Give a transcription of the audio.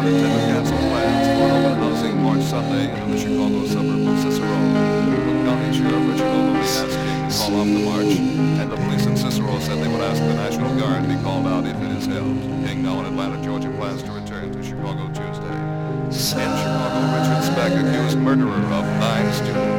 town intend to cancel plans for an open housing March Sunday in the Chicago suburb of Cicero. Cook County Sheriff Richard Ogilvie asked King to call off the march, and the police in Cicero said they would ask the National Guard be called out if it is held. King, now in Atlanta, Georgia, plans to return to Chicago Tuesday. In Chicago, Richard Speck, accused murderer of 9 students,